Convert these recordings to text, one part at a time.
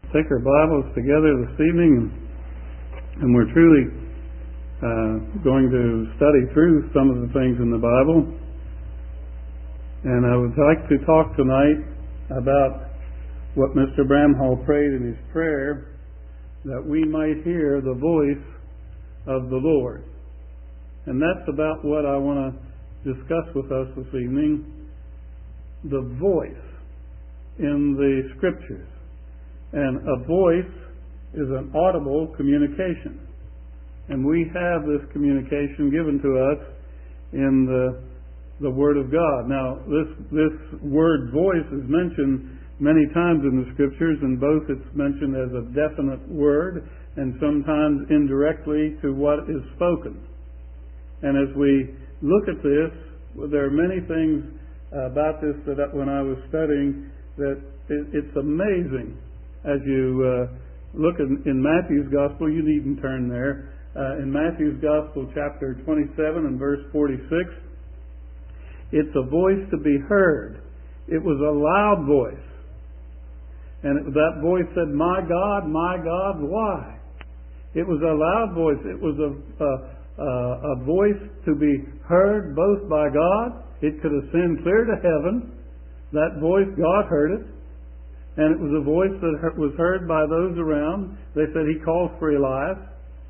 take our Bibles together this evening, and we're truly going to study through some of the things in the Bible. And I would like to talk tonight about what Mr. Bramhall prayed in his prayer, that we might hear the voice of the Lord. And that's about what I want to discuss with us this evening, the voice in the Scriptures. And a voice is an audible communication. And we have this communication given to us in the Word of God. Now, this word voice is mentioned many times in the Scriptures, and both it's mentioned as a definite word and sometimes indirectly to what is spoken. And as we look at this, there are many things about this that when I was studying that it's amazing. As you look in Matthew's Gospel, you needn't turn there. In Matthew's Gospel, chapter 27 and verse 46, it's a voice to be heard. It was a loud voice. And that voice said, my God, why?" It was a loud voice. It was a voice to be heard both by God. It could ascend clear to heaven. That voice, God heard it. And it was a voice that was heard by those around. They said he called for Elias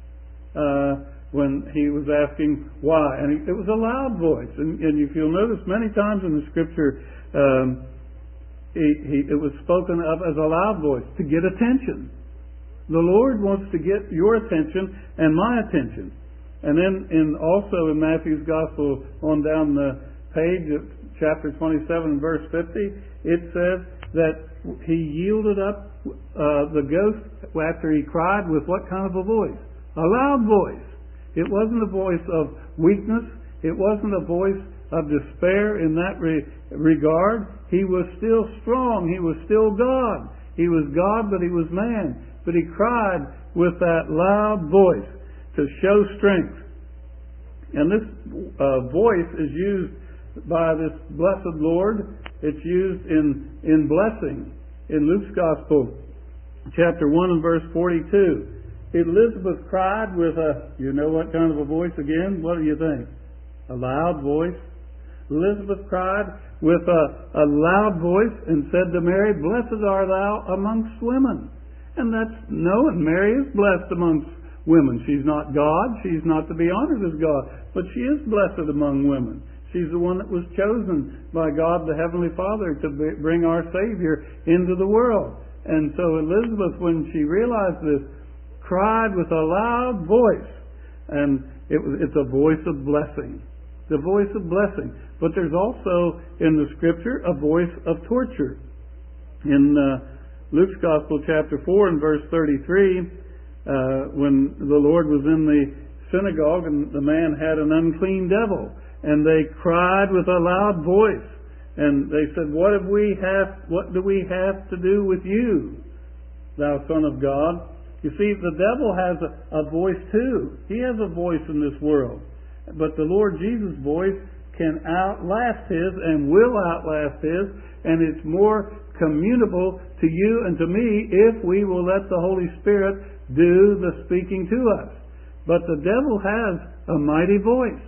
when he was asking why. And it was a loud voice. And if you'll notice, many times in the Scripture, it was spoken of as a loud voice to get attention. The Lord wants to get your attention and my attention. And then also in Matthew's Gospel, on down the page of chapter 27, verse 50, it says that he yielded up the ghost after he cried with what kind of a voice? A loud voice. It wasn't a voice of weakness. It wasn't a voice of despair in that regard. He was still strong. He was still God. He was God, but he was man. But he cried with that loud voice to show strength. And this voice is used by this blessed Lord. It's used in blessing. In Luke's Gospel, chapter 1 and verse 42, Elizabeth cried with you know what kind of a voice again? What do you think? A loud voice. Elizabeth cried with a loud voice and said to Mary, "Blessed art thou amongst women." And that's known. Mary is blessed amongst women. She's not God. She's not to be honored as God. But she is blessed among women. She's the one that was chosen by God, the Heavenly Father, to bring our Savior into the world. And so Elizabeth, when she realized this, cried with a loud voice. And it's a voice of blessing. The voice of blessing. But there's also in the Scripture a voice of torture. In Luke's Gospel, chapter 4 and verse 33, when the Lord was in the synagogue and the man had an unclean devil, and they cried with a loud voice, and they said, What do we have to do with you, thou Son of God? You see, the devil has a voice too. He has a voice in this world. But the Lord Jesus' voice can outlast his and will outlast his, and it's more communicable to you and to me if we will let the Holy Spirit do the speaking to us. But the devil has a mighty voice.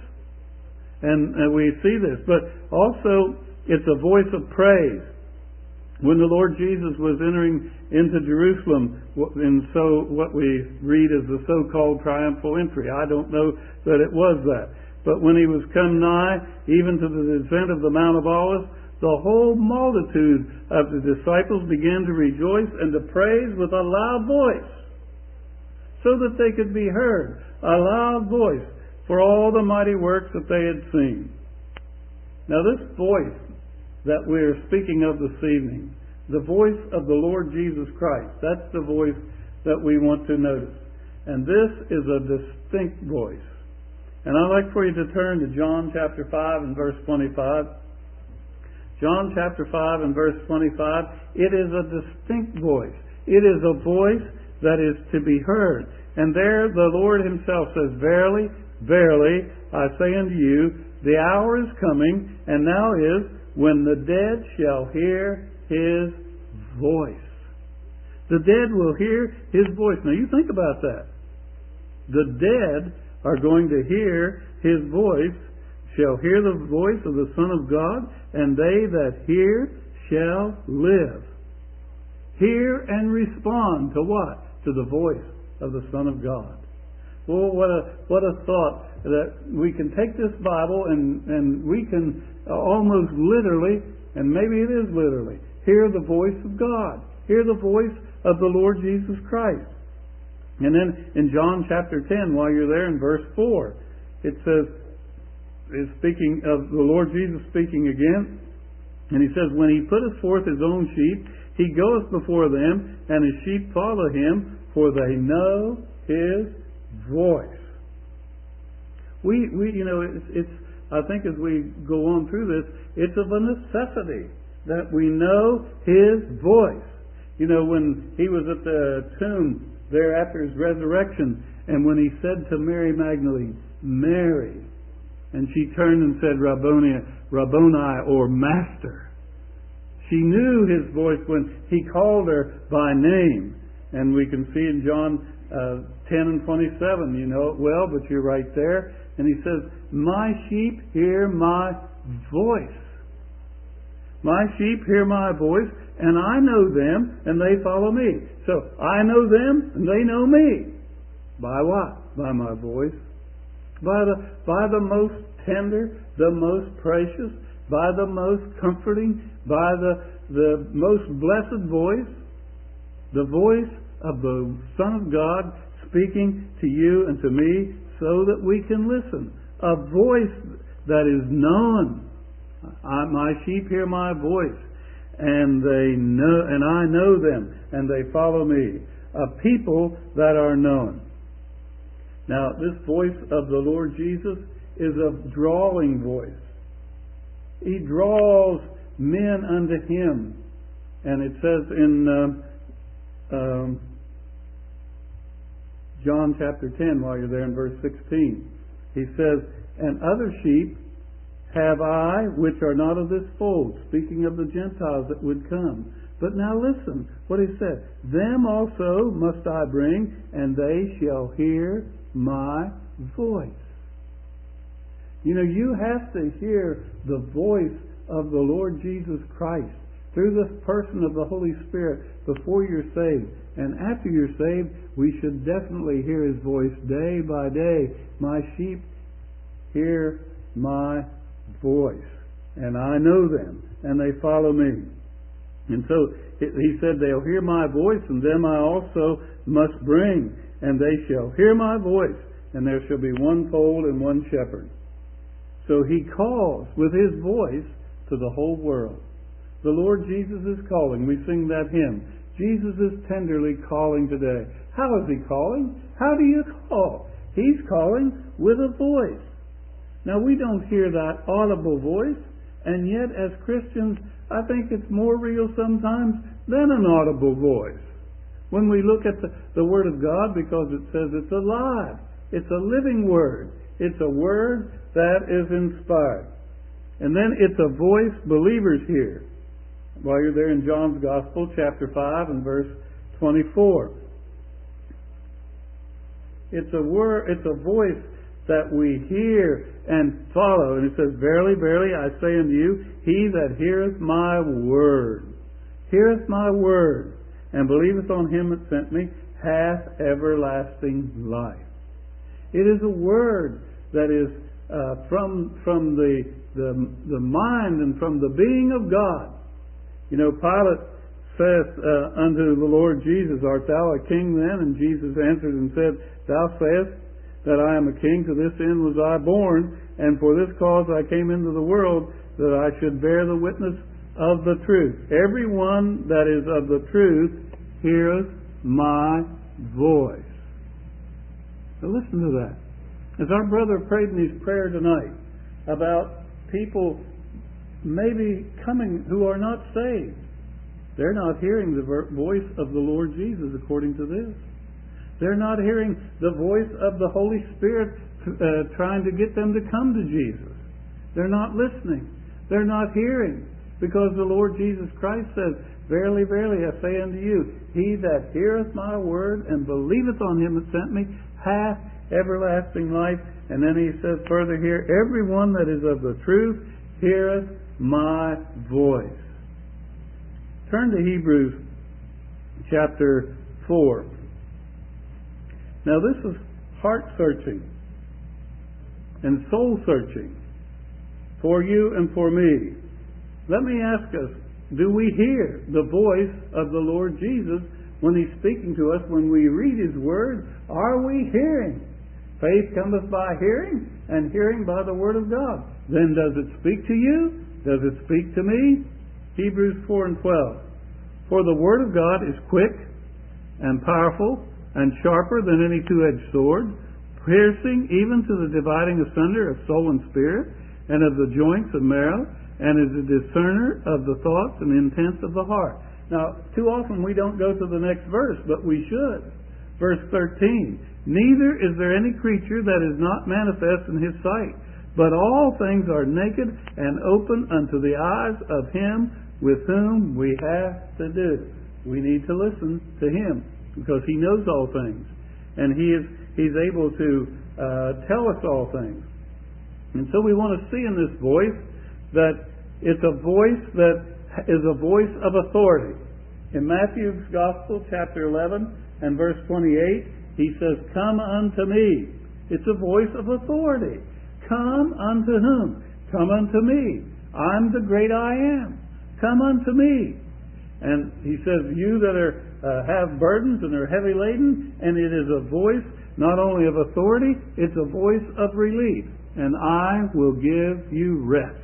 And we see this. But also, it's a voice of praise. When the Lord Jesus was entering into Jerusalem, and so what we read as the so-called triumphal entry, I don't know that it was that. But when he was come nigh, even to the descent of the Mount of Olives, the whole multitude of the disciples began to rejoice and to praise with a loud voice, so that they could be heard. A loud voice for all the mighty works that they had seen. Now this voice that we're speaking of this evening, the voice of the Lord Jesus Christ, that's the voice that we want to notice. And this is a distinct voice. And I'd like for you to turn to John chapter 5 and verse 25. John chapter 5 and verse 25. It is a distinct voice. It is a voice that is to be heard. And there the Lord himself says, Verily, verily, I say unto you, the hour is coming, and now is, when the dead shall hear his voice. The dead will hear His voice. Now you think about that. The dead are going to hear His voice, shall hear the voice of the Son of God, and they that hear shall live. Hear and respond to what? To the voice of the Son of God. Well, what a thought that we can take this Bible and we can almost literally, and maybe it is literally, hear the voice of God. Hear the voice of the Lord Jesus Christ. And then in John chapter 10, while you're there in verse 4, it says, is speaking of the Lord Jesus speaking again, and He says, when He putteth forth His own sheep, He goeth before them, and His sheep follow Him, for they know His voice. We it's I think as we go on through this, it's of a necessity that we know His voice. You know, when He was at the tomb there after His resurrection, and when He said to Mary Magdalene, Mary, and she turned and said, Rabboni, or Master. She knew His voice when He called her by name. And we can see in John 10 and 27, you know it well, but you're right there. And He says, my sheep hear my voice. My sheep hear my voice, and I know them, and they follow me. So I know them, and they know me. By what? By my voice. By the most tender, the most precious, by the most comforting, by the most blessed voice, the voice of the Son of God speaking to you and to me so that we can listen. A voice that is known. My sheep hear my voice, and they know, and I know them, and they follow me. A people that are known. Now, this voice of the Lord Jesus is a drawing voice. He draws men unto Him. And it says in John chapter 10, while you're there in verse 16, He says, and other sheep have I, which are not of this fold, speaking of the Gentiles that would come. But now listen what He said. Them also must I bring, and they shall hear my voice. You know, you have to hear the voice of the Lord Jesus Christ through the person of the Holy Spirit before you're saved. And after you're saved, we should definitely hear His voice day by day. My sheep hear my voice, and I know them, and they follow me. And so He said, they'll hear my voice, and them I also must bring, and they shall hear my voice, and there shall be one fold and one shepherd. So He calls with His voice to the whole world. The Lord Jesus is calling. We sing that hymn. Jesus is tenderly calling today. How is He calling? How do you call? He's calling with a voice. Now, we don't hear that audible voice, and yet as Christians, I think it's more real sometimes than an audible voice. When we look at the Word of God, because it says it's alive. It's a living Word. It's a Word that is inspired. And then it's a voice believers hear. While you're there in John's Gospel, chapter 5 and verse 24. It's a voice that we hear and follow. And it says, verily, verily, I say unto you, he that heareth my word, and believeth on Him that sent me, hath everlasting life. It is a word that is from the mind and from the being of God. You know, Pilate saith unto the Lord Jesus, art thou a king then? And Jesus answered and said, thou sayest that I am a king, to this end was I born, and for this cause I came into the world, that I should bear the witness of the truth. Everyone that is of the truth heareth my voice. Now listen to that. As our brother prayed in his prayer tonight about people maybe coming who are not saved, they're not hearing the voice of the Lord Jesus according to this. They're not hearing the voice of the Holy Spirit trying to get them to come to Jesus. They're not listening. They're not hearing. Because the Lord Jesus Christ says, Verily, verily, I say unto you, he that heareth my word and believeth on him that sent me hath everlasting life. And then he says further here, every one that is of the truth heareth my voice. Turn to Hebrews chapter 4. Now this is heart-searching and soul-searching for you and for me. Let me ask us, do we hear the voice of the Lord Jesus when He's speaking to us? When we read His Word, are we hearing? Faith cometh by hearing, and hearing by the Word of God. Then does it speak to you? Does it speak to me? Hebrews 4 and 12. For the Word of God is quick and powerful and sharper than any two-edged sword, piercing even to the dividing asunder of soul and spirit, and of the joints and marrow, and is a discerner of the thoughts and intents of the heart. Now, too often we don't go to the next verse, but we should. Verse 13. Neither is there any creature that is not manifest in His sight, but all things are naked and open unto the eyes of Him with whom we have to do. We need to listen to Him, because He knows all things. And He's able to tell us all things. And so we want to see in this voice that it's a voice that is a voice of authority. In Matthew's Gospel, chapter 11 and verse 28, He says, come unto me. It's a voice of authority. Come unto whom? Come unto me. I'm the great I am. Come unto me. And He says, you that have burdens and are heavy laden, and it is a voice not only of authority, it's a voice of relief. And I will give you rest.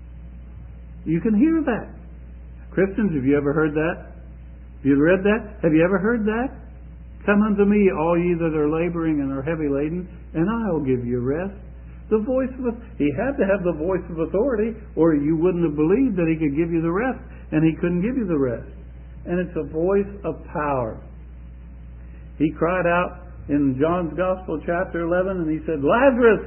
You can hear that. Christians, have you ever heard that? Have you read that? Have you ever heard that? Come unto me, all ye that are laboring and are heavy laden, and I will give you rest. The voice of He had to have the voice of authority, or you wouldn't have believed that He could give you the rest, and He couldn't give you the rest. And it's a voice of power. He cried out in John's Gospel, chapter 11, and He said, Lazarus,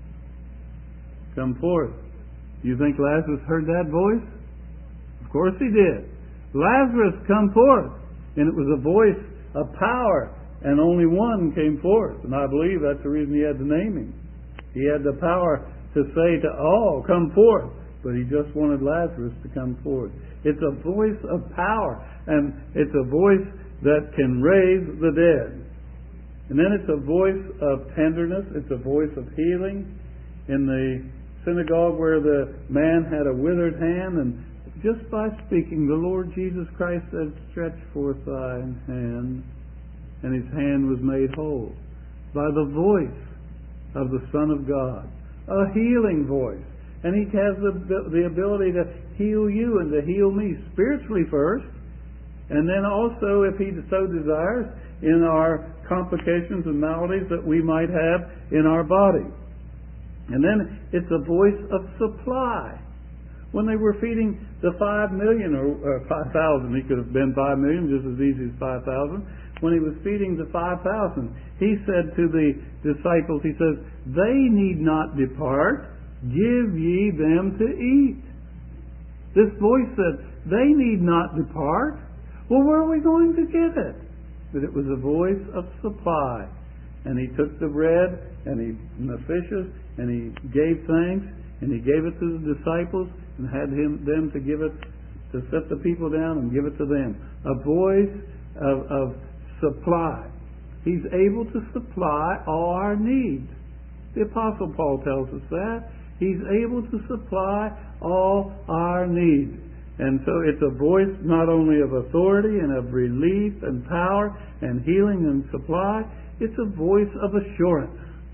come forth. You think Lazarus heard that voice? Of course he did. Lazarus, come forth. And it was a voice of power, and only one came forth. And I believe that's the reason He had to name him. He had the power to say to all, come forth. But He just wanted Lazarus to come forth. It's a voice of power, and it's a voice that can raise the dead. And then it's a voice of tenderness. It's a voice of healing. In the synagogue where the man had a withered hand, and just by speaking, the Lord Jesus Christ said, stretch forth thine hand, and his hand was made whole. By the voice of the Son of God. A healing voice. And He has the ability to heal you and to heal me spiritually first, and then also, if He so desires, in our complications and maladies that we might have in our body. And then it's a voice of supply. When they were feeding the 5 million or 5,000, He could have been 5 million just as easy as 5,000. When He was feeding the 5,000, He said to the disciples, He says, they need not depart, give ye them to eat. This voice said, they need not depart. Well, where are we going to get it? But it was a voice of supply. And He took the bread and the fishes, and He gave thanks, and He gave it to the disciples, and had them to give it, to set the people down and give it to them. A voice of supply. He's able to supply all our needs. The Apostle Paul tells us that. He's able to supply all our needs. And so it's a voice not only of authority and of relief and power and healing and supply, it's a voice of assurance.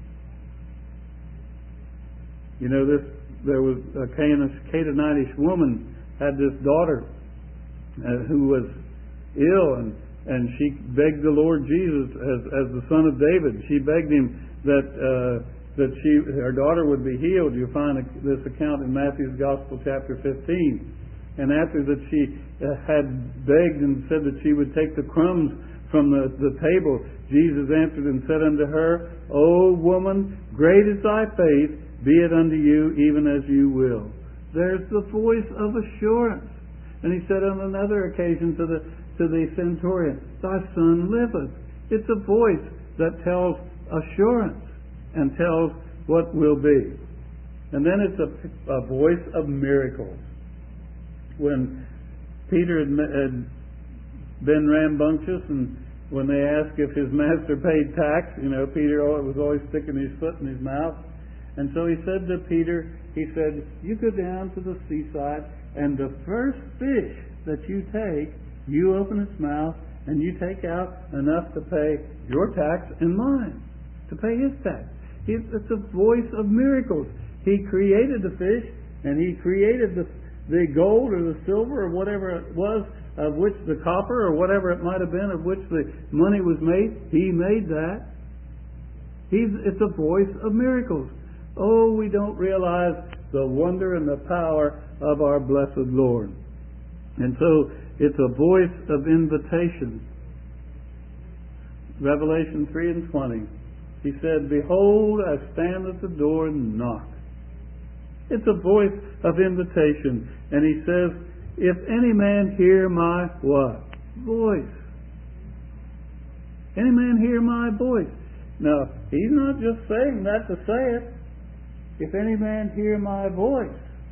You know, there was a Canaanitish woman had this daughter who was ill, and she begged the Lord Jesus as the Son of David. She begged Him that her daughter would be healed. You find this account in Matthew's Gospel, chapter 15. And after that she had begged and said that she would take the crumbs from the table, Jesus answered and said unto her, O woman, great is thy faith, be it unto you even as you will. There's the voice of assurance. And he said on another occasion to the centurion, thy son liveth. It's a voice that tells assurance and tells what will be. And then it's a voice of miracles. When Peter had been rambunctious, and when they asked if his master paid tax, Peter was always sticking his foot in his mouth. And so he said to Peter, he said, you go down to the seaside, and the first fish that you take, you open its mouth, and you take out enough to pay your tax and mine, to pay his tax. It's a voice of miracles. He created the fish, and he created the gold or the silver or whatever it was, of which the copper or whatever it might have been, of which the money was made. He made that. It's a voice of miracles. Oh, we don't realize the wonder and the power of our blessed Lord. And so it's a voice of invitation. Revelation 3:20. He said, behold, I stand at the door and knock. It's a voice of invitation. And he says, if any man hear my what? Voice. Any man hear my voice. Now, he's not just saying that to say it. If any man hear my voice,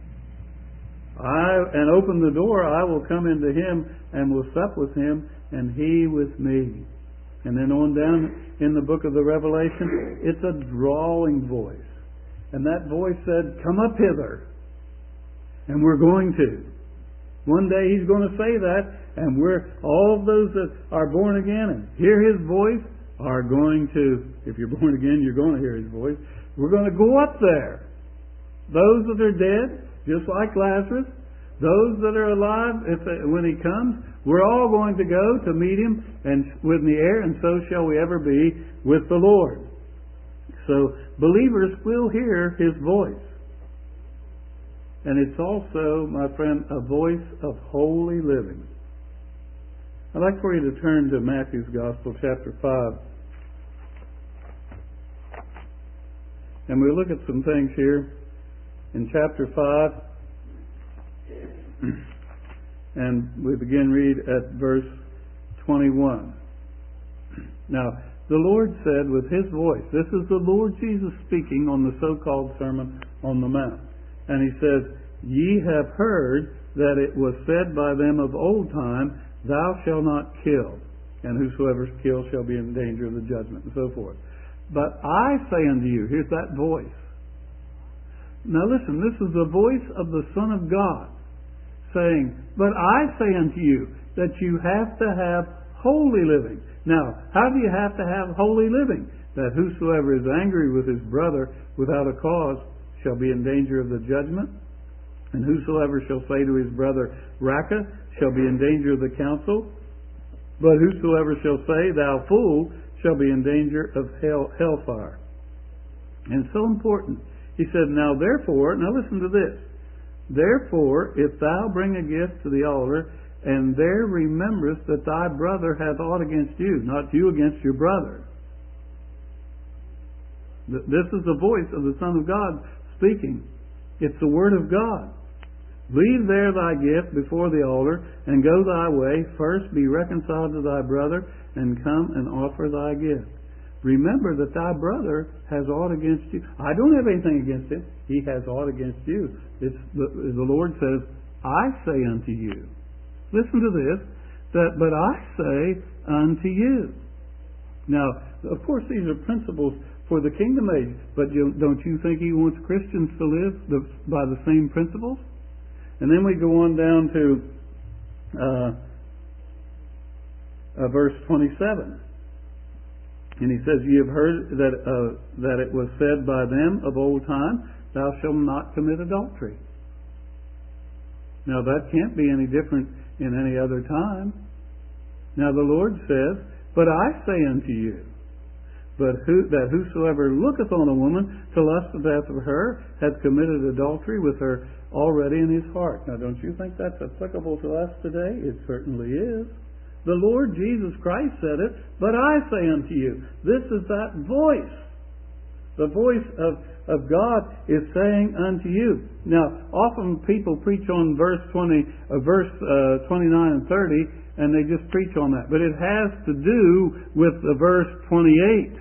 and open the door, I will come into him and will sup with him, and he with me. And then on down in the book of the Revelation, it's a drawing voice. And that voice said, come up hither. And we're going to. One day he's going to say that, and all of those that are born again and hear his voice are going to, if you're born again, you're going to hear his voice. We're going to go up there. Those that are dead, just like Lazarus, those that are alive, when he comes, we're all going to go to meet him and in the air, and so shall we ever be with the Lord. So believers will hear his voice. And it's also, my friend, a voice of holy living. I'd like for you to turn to Matthew's Gospel, chapter 5. And we'll look at some things here in chapter 5. And we begin read at verse 21. Now, the Lord said with his voice, this is the Lord Jesus speaking on the so-called Sermon on the Mount. And he says, ye have heard that it was said by them of old time, thou shalt not kill, and whosoever kills shall be in danger of the judgment, and so forth. But I say unto you, here's that voice. Now listen, this is the voice of the Son of God saying, but I say unto you that you have to have holy living. Now, how do you have to have holy living? That whosoever is angry with his brother without a cause shall be in danger of the judgment. And whosoever shall say to his brother, Raca, shall be in danger of the council. But whosoever shall say, thou fool, shall be in danger of hellfire. And it's so important. He said, now listen to this. Therefore, if thou bring a gift to the altar, and there rememberest that thy brother hath aught against you, not you against your brother. This is the voice of the Son of God speaking. It's the Word of God. Leave there thy gift before the altar, and go thy way. First be reconciled to thy brother, and come and offer thy gift. Remember that thy brother has aught against you. I don't have anything against him. He has aught against you. The Lord says, I say unto you. Listen to this. But I say unto you. Now, of course, these are principles for the kingdom age. But don't you think he wants Christians to live by the same principles? And then we go on down to verse 27. And he says, ye have heard that it was said by them of old time, thou shalt not commit adultery. Now that can't be any different in any other time. Now the Lord says, but I say unto you, that whosoever looketh on a woman to lust after her hath committed adultery with her already in his heart. Now don't you think that's applicable to us today? It certainly is. The Lord Jesus Christ said it, but I say unto you. This is that voice The voice of God is saying unto you. Now, often people preach on verse 29 and 30, and they just preach on that. But it has to do with the verse 28.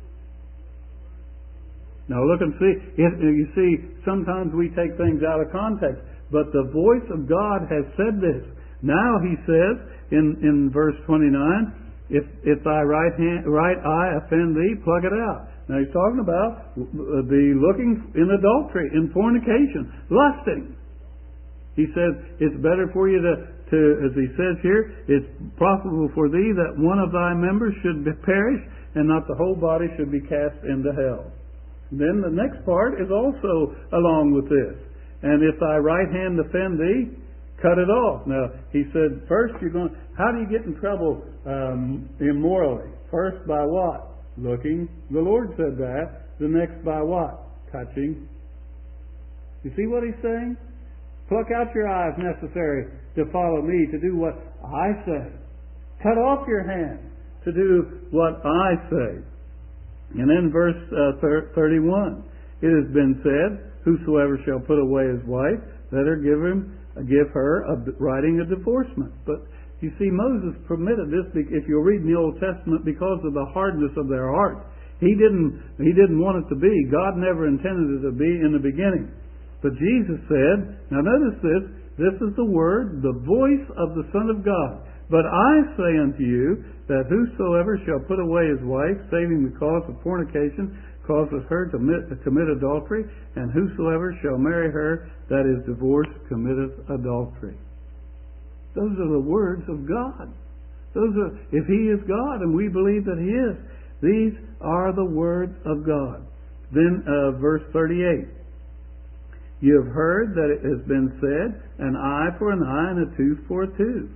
Now look and see. You see, sometimes we take things out of context. But the voice of God has said this. Now he says in verse 29, if thy right eye offend thee, pluck it out. Now he's talking about the looking in adultery, in fornication, lusting. He says it's better for you to, as he says here, it's profitable for thee that one of thy members should perish, and not the whole body should be cast into hell. Then the next part is also along with this. And if thy right hand offend thee, cut it off. Now, he said, first how do you get in trouble immorally? First, by what? Looking. The Lord said that. The next, by what? Touching. You see what he's saying? Pluck out your eye if necessary to follow me, to do what I say. Cut off your hand to do what I say. And then verse 31, it has been said, whosoever shall put away his wife, let her give her writing a divorcement. But you see, Moses permitted this, if you'll read in the Old Testament, because of the hardness of their heart. He didn't want it to be. God never intended it to be in the beginning. But Jesus said, now notice this is the word, the voice of the Son of God. But I say unto you, that whosoever shall put away his wife, saving the cause of fornication, causes her to commit adultery, and whosoever shall marry her that is divorced committeth adultery. Those are the words of God. If He is God, and we believe that He is, these are the words of God. Then verse 38. You have heard that it has been said, an eye for an eye and a tooth for a tooth.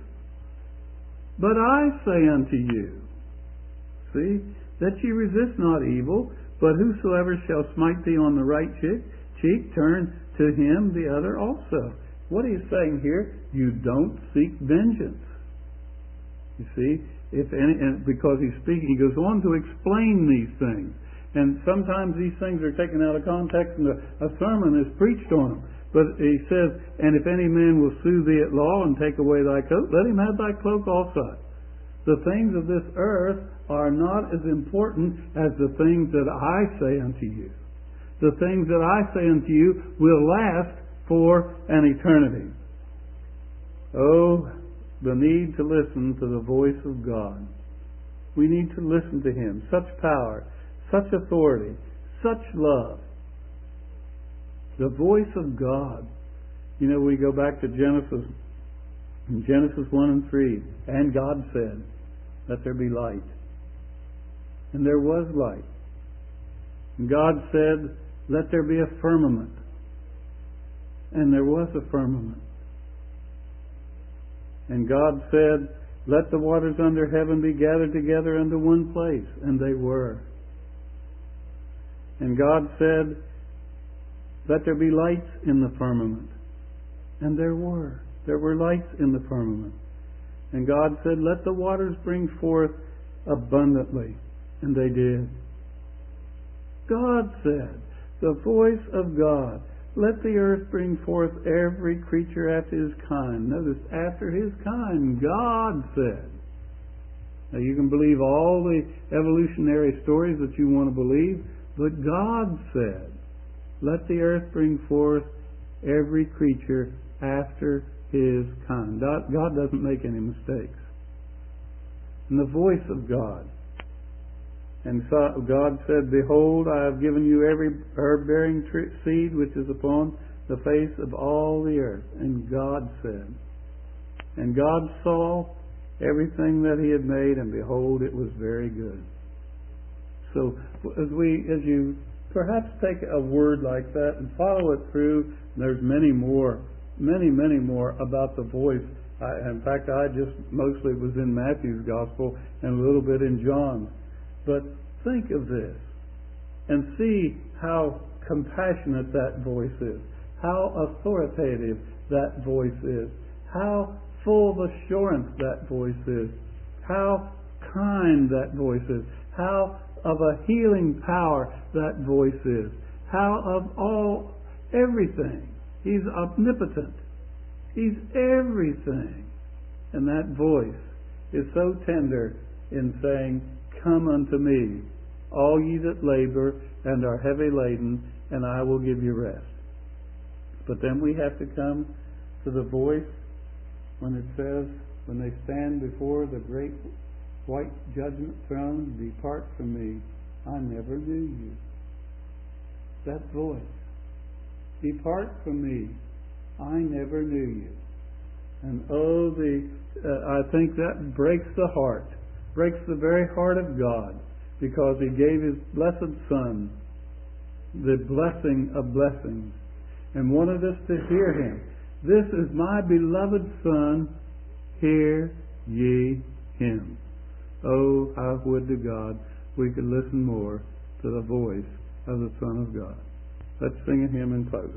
But I say unto you, see, that ye resist not evil, but whosoever shall smite thee on the right cheek, turn to him the other also. What he's saying here, you don't seek vengeance. You see, because he's speaking, he goes on to explain these things. And sometimes these things are taken out of context and a sermon is preached on them. But he says, and if any man will sue thee at law and take away thy coat, let him have thy cloak also. The things of this earth are not as important as the things that I say unto you. The things that I say unto you will last for an eternity. Oh, the need to listen to the voice of God. We need to listen to Him. Such power, such authority, such love. The voice of God. You know, we go back to Genesis. In Genesis 1 and 3. And God said, let there be light. And there was light. And God said, let there be a firmament. And there was a firmament. And God said, let the waters under heaven be gathered together unto one place. And they were. And God said, let there be lights in the firmament. And there were. There were lights in the firmament. And God said, let the waters bring forth abundantly. And they did. God said, the voice of God, let the earth bring forth every creature after his kind. Notice, after his kind, God said. Now you can believe all the evolutionary stories that you want to believe, but God said, let the earth bring forth every creature after his kind. God doesn't make any mistakes. And the voice of God. And God said, behold, I have given you every herb-bearing seed which is upon the face of all the earth. And God said. And God saw everything that He had made, and behold, it was very good. So as you perhaps take a word like that and follow it through, there's many more about the voice. In fact, I just mostly was in Matthew's Gospel and a little bit in John's. But think of this and see how compassionate that voice is, how authoritative that voice is, how full of assurance that voice is, how kind that voice is, how of a healing power that voice is. How of everything. He's omnipotent. He's everything. And that voice is so tender in saying, come unto me, all ye that labor and are heavy laden, and I will give you rest. But then we have to come to the voice when it says, when they stand before the great white judgment throne, depart from me, I never knew you. That voice. Depart from me, I never knew you. And I think that breaks the heart, breaks the very heart of God, because He gave His blessed Son the blessing of blessings and wanted us to hear Him. This is my beloved Son, hear ye Him. Oh, how would to God we could listen more to the voice of the Son of God. Let's sing a hymn and close.